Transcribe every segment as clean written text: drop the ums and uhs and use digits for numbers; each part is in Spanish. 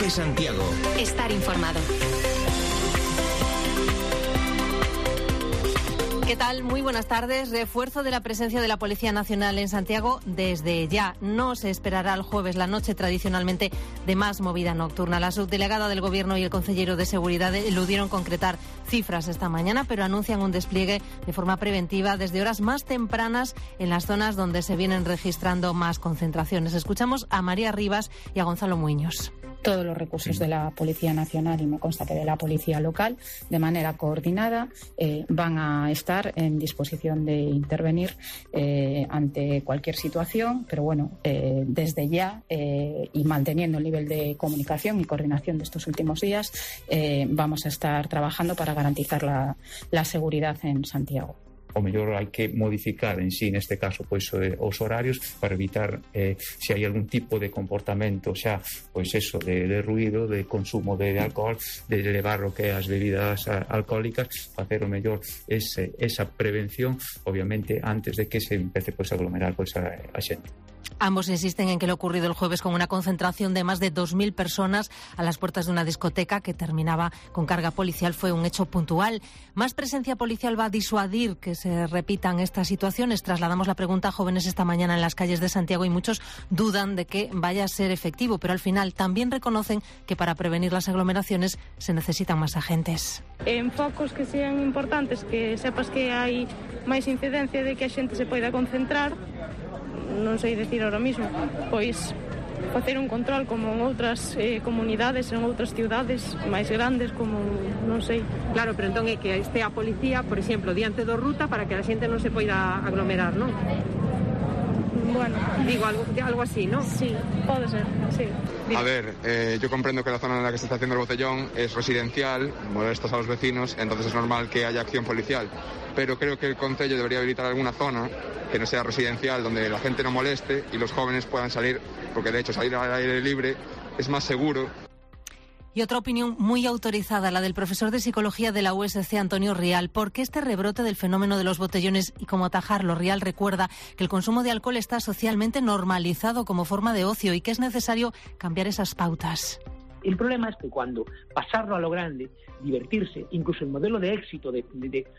COPE Santiago. Estar informado. ¿Qué tal? Muy buenas tardes. Refuerzo de la presencia de la Policía Nacional en Santiago desde ya. No se esperará el jueves la noche tradicionalmente de más movida nocturna. La subdelegada del Gobierno y el consejero de Seguridad eludieron concretar cifras esta mañana, pero anuncian un despliegue de forma preventiva desde horas más tempranas en las zonas donde se vienen registrando más concentraciones. Escuchamos a María Rivas y a Gonzalo Muiños. Todos los recursos de la Policía Nacional y me consta que de la Policía Local, de manera coordinada, van a estar en disposición de intervenir ante cualquier situación, pero bueno, desde ya y manteniendo el nivel de comunicación y coordinación de estos últimos días, vamos a estar trabajando para garantizar la seguridad en Santiago. O mellor hai que modificar en sí, neste caso, pois os horarios para evitar se hai algún tipo de comportamento xa, pois eso, de ruido, de consumo de alcohol, de levar o que é as bebidas alcohólicas, facer o mellor esa prevención, obviamente, antes de que se empece pois a aglomerar pois a xente. Ambos insisten en que lo ocurrido el jueves con una concentración de más de 2.000 personas a las puertas de una discoteca que terminaba con carga policial fue un hecho puntual. ¿Más presencia policial va a disuadir que se repitan estas situaciones? Trasladamos la pregunta a jóvenes esta mañana en las calles de Santiago y muchos dudan de que vaya a ser efectivo, pero al final también reconocen que para prevenir las aglomeraciones se necesitan más agentes. En focos que sean importantes, que sepas que hai máis incidencia de que a xente se poida concentrar, non sei dicir ahora mismo, pois facer un control como en outras comunidades, en outras ciudades máis grandes, como non sei. Claro, pero entón é que estea a policía, por exemplo, diante do ruta para que a xente non se poida aglomerar, non? Bueno, digo algo así, ¿no? Sí, puede ser, sí. A ver, yo comprendo que la zona en la que se está haciendo el botellón es residencial, molestas a los vecinos, entonces es normal que haya acción policial. Pero creo que el concello debería habilitar alguna zona que no sea residencial, donde la gente no moleste y los jóvenes puedan salir, porque de hecho salir al aire libre es más seguro. Y otra opinión muy autorizada, la del profesor de Psicología de la USC, Antonio Rial. ¿Por qué este rebrote del fenómeno de los botellones y cómo atajarlo? Rial recuerda que el consumo de alcohol está socialmente normalizado como forma de ocio y que es necesario cambiar esas pautas. El problema es que cuando pasarlo a lo grande, divertirse, incluso el modelo de éxito de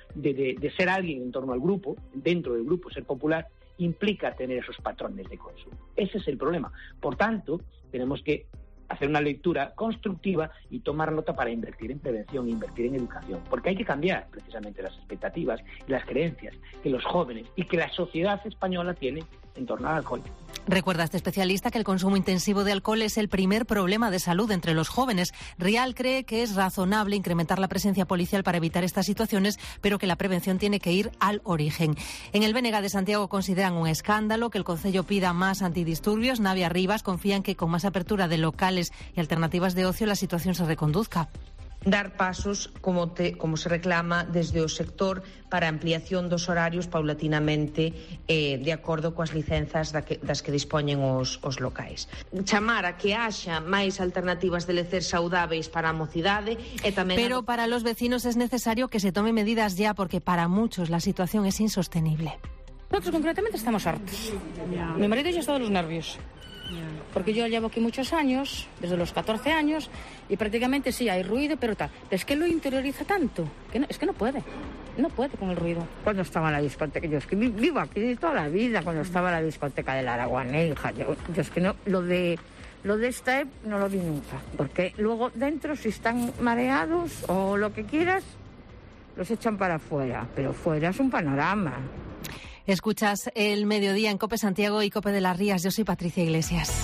ser alguien en torno al grupo, dentro del grupo, ser popular, implica tener esos patrones de consumo. Ese es el problema. Por tanto, tenemos que hacer una lectura constructiva y tomar nota para invertir en prevención, invertir en educación, porque hay que cambiar precisamente las expectativas y las creencias que los jóvenes y que la sociedad española tiene en torno al alcohol. Recuerda este especialista que el consumo intensivo de alcohol es el primer problema de salud entre los jóvenes. Rial cree que es razonable incrementar la presencia policial para evitar estas situaciones, pero que la prevención tiene que ir al origen. En el BNG de Santiago consideran un escándalo que el concello pida más antidisturbios. Navia Rivas confía en que con más apertura de locales y alternativas de ocio la situación se reconduzca. Dar pasos como se reclama desde o sector para a ampliación dos horarios paulatinamente de acordo coas licenzas das que dispoñen os locais. Chamar a que haxa máis alternativas de lecer saudáveis para a mocidade e tamén... Pero para los vecinos es necesario que se tomen medidas ya porque para muchos la situación es insostenible. Nosotros concretamente estamos hartos. Mi marido ya está de los nervios. Porque yo llevo aquí muchos años, desde los 14 años, y prácticamente sí, hay ruido, pero tal. Es que lo interioriza tanto, es que no puede con el ruido. Cuando estaba en la discoteca, yo es que vivo aquí toda la vida, cuando estaba en la discoteca de la Araguaneja, yo es que no, lo de esta no lo vi nunca, porque luego dentro si están mareados o lo que quieras, los echan para afuera, pero fuera es un panorama. Escuchas El Mediodía en COPE Santiago y COPE de las Rías. Yo soy Patricia Iglesias.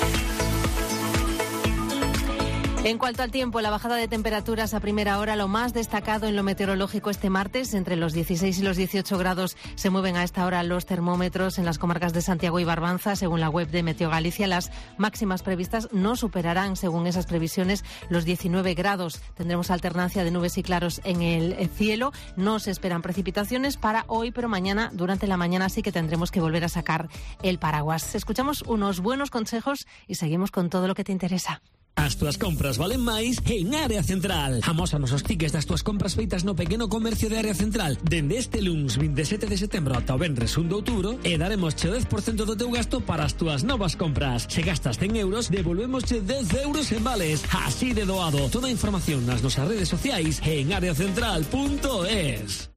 En cuanto al tiempo, la bajada de temperaturas a primera hora, lo más destacado en lo meteorológico este martes, entre los 16 y los 18 grados se mueven a esta hora los termómetros en las comarcas de Santiago y Barbanza. Según la web de Meteo Galicia, las máximas previstas no superarán, según esas previsiones, los 19 grados. Tendremos alternancia de nubes y claros en el cielo. No se esperan precipitaciones para hoy, pero mañana, durante la mañana, sí que tendremos que volver a sacar el paraguas. Escuchamos unos buenos consejos y seguimos con todo lo que te interesa. As túas compras valen máis en Área Central. Amósanos os tickets das túas compras feitas no pequeno comercio de Área Central dende este luns 27 de setembro ata o venres 1 de outubro e daremosche o 10% do teu gasto para as túas novas compras. Se gastas 100 euros, devolvémosche 10 euros en vales. Así de doado. Toda a información nas nosas redes sociais en areacentral.es.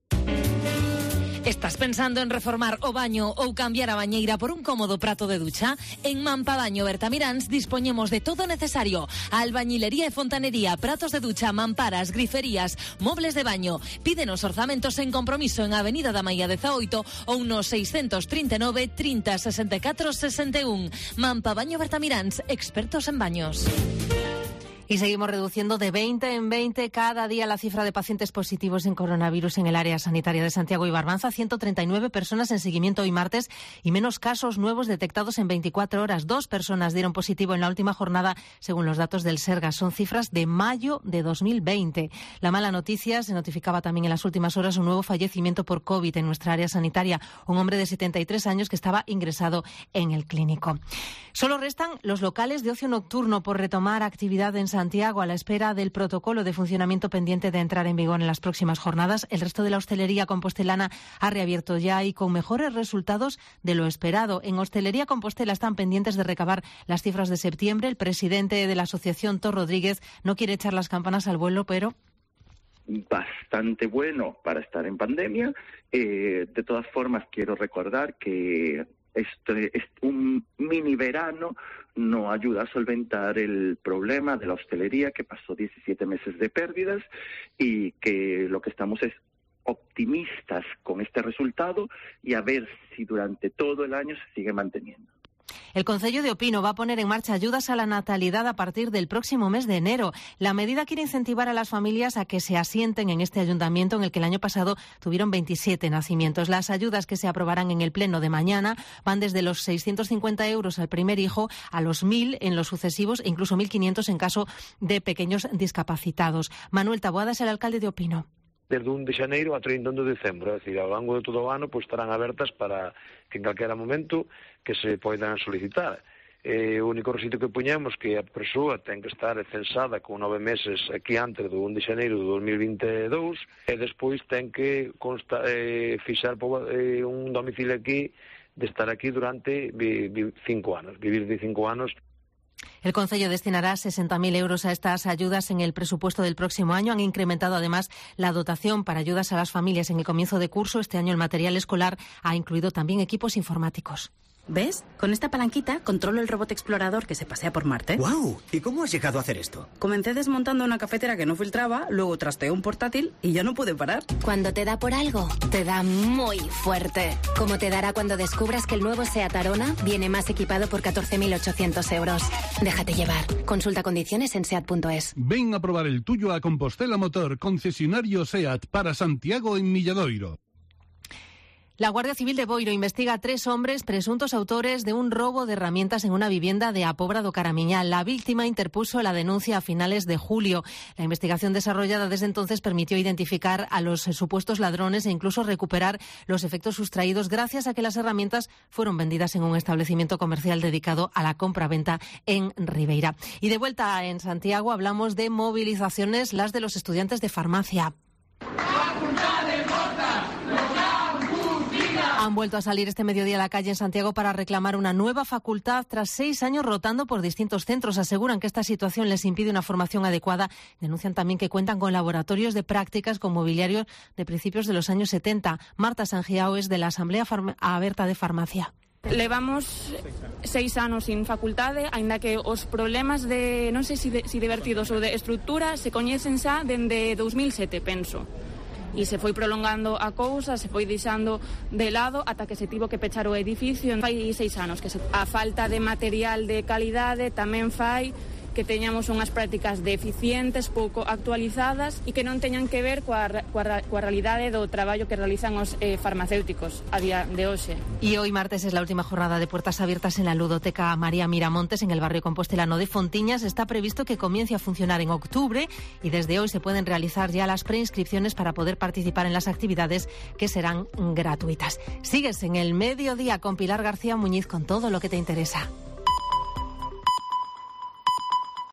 ¿Estás pensando en reformar o baño ou cambiar a bañeira por un cómodo prato de ducha? En Mampabaño Bertamiráns dispoñemos de todo necesario: albañilería e fontanería, pratos de ducha, mamparas, griferías, mobles de baño. Pídenos orzamentos en compromiso en Avenida da Maía 18 ou no 639 30 64 61. Mampabaño Bertamiráns, expertos en baños. Y seguimos reduciendo de 20 en 20 cada día la cifra de pacientes positivos en coronavirus en el área sanitaria de Santiago y Barbanza. 139 personas en seguimiento hoy martes y menos casos nuevos detectados en 24 horas. 2 personas dieron positivo en la última jornada, según los datos del Sergas. Son cifras de mayo de 2020. La mala noticia: se notificaba también en las últimas horas un nuevo fallecimiento por COVID en nuestra área sanitaria. Un hombre de 73 años que estaba ingresado en el clínico. Solo restan los locales de ocio nocturno por retomar actividad en Santiago a la espera del protocolo de funcionamiento pendiente de entrar en vigor en las próximas jornadas. El resto de la hostelería compostelana ha reabierto ya y con mejores resultados de lo esperado. En Hostelería Compostela están pendientes de recabar las cifras de septiembre. El presidente de la asociación, Tor Rodríguez, no quiere echar las campanas al vuelo, pero bastante bueno para estar en pandemia. De todas formas, quiero recordar que este es un mini verano, no ayuda a solventar el problema de la hostelería, que pasó 17 meses de pérdidas, y que lo que estamos es optimistas con este resultado y a ver si durante todo el año se sigue manteniendo. El Concello de Opino va a poner en marcha ayudas a la natalidad a partir del próximo mes de enero. La medida quiere incentivar a las familias a que se asienten en este ayuntamiento, en el que el año pasado tuvieron 27 nacimientos. Las ayudas que se aprobarán en el pleno de mañana van desde los 650 euros al primer hijo a los 1.000 en los sucesivos e incluso 1.500 en caso de pequeños discapacitados. Manuel Taboada es el alcalde de Opino. Desde 1 de xaneiro a 31 de decembro, é dicir, ao longo de todo o ano, pues, estarán abertas para que en calquera momento que se poidan solicitar. O único requisito que poñemos que a persoa ten que estar censada con 9 meses aquí antes do 1 de xaneiro de 2022 e despois ten que fixar un domicilio aquí, de estar aquí durante 5 anos, vivir de 5 anos. El Concello destinará 60.000 euros a estas ayudas en el presupuesto del próximo año. Han incrementado además la dotación para ayudas a las familias en el comienzo de curso. Este año el material escolar ha incluido también equipos informáticos. ¿Ves? Con esta palanquita controlo el robot explorador que se pasea por Marte. ¡Guau! ¿Y cómo has llegado a hacer esto? Comencé desmontando una cafetera que no filtraba, luego trasteé un portátil y ya no pude parar. Cuando te da por algo, te da muy fuerte. Como te dará cuando descubras que el nuevo SEAT Arona viene más equipado por 14.800 euros. Déjate llevar. Consulta condiciones en SEAT.es. Ven a probar el tuyo a Compostela Motor, concesionario SEAT para Santiago en Milladoiro. La Guardia Civil de Boiro investiga a 3 hombres presuntos autores de un robo de herramientas en una vivienda de Apobra do Caramiñá. La víctima interpuso la denuncia a finales de julio. La investigación desarrollada desde entonces permitió identificar a los supuestos ladrones e incluso recuperar los efectos sustraídos gracias a que las herramientas fueron vendidas en un establecimiento comercial dedicado a la compra-venta en Ribeira. Y de vuelta en Santiago hablamos de movilizaciones, las de los estudiantes de farmacia. Han vuelto a salir este mediodía a la calle en Santiago para reclamar una nueva facultad tras 6 años rotando por distintos centros. Aseguran que esta situación les impide una formación adecuada. Denuncian también que cuentan con laboratorios de prácticas con mobiliario de principios de los años 70. Marta Sangiao es de la Asamblea Aberta de Farmacia. Levamos 6 anos sin facultade, aínda que os problemas de, non sei se divertidos ou de estructura, se coñecen xa dende 2007, penso. E se foi prolongando a cousa, se foi deixando de lado ata que se tivo que pechar o edificio. Fai 6 anos que a falta de material de calidade tamén fai que teñamos unhas prácticas deficientes, pouco actualizadas e que non teñan que ver coa realidade do traballo que realizan os farmacéuticos a día de hoxe. Y hoy martes es la última jornada de puertas abiertas en la ludoteca María Miramontes en el barrio compostelano de Fontiñas. Está previsto que comience a funcionar en octubre y desde hoy se pueden realizar ya las preinscripciones para poder participar en las actividades que serán gratuitas. Sigues en el mediodía con Pilar García Muñiz con todo lo que te interesa.